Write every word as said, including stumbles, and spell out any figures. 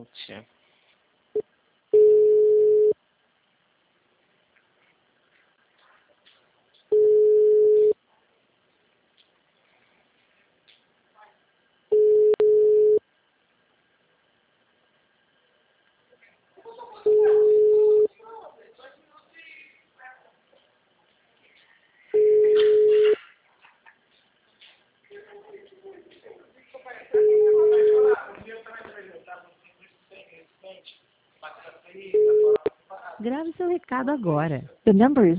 gente. Grave seu recado agora. The number is